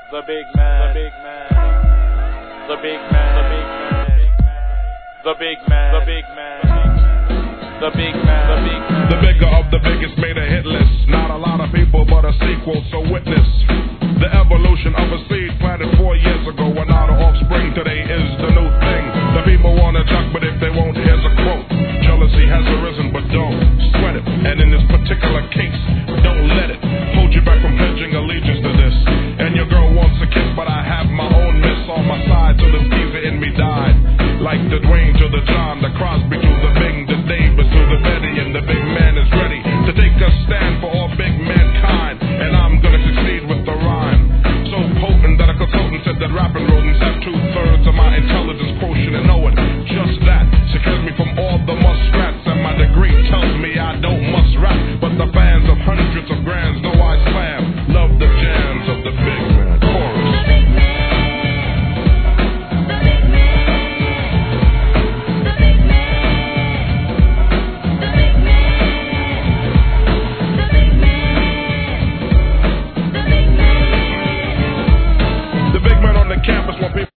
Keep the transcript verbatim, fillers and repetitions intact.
The big man, the big man, the big man, the big man, the big man, the big man, the big man, the big man. The bigger of the biggest made a hit list. Not a lot of people, but a sequel, so witness the evolution of a seed planted four years ago, and now the offspring today is the new thing. The people wanna chuck, but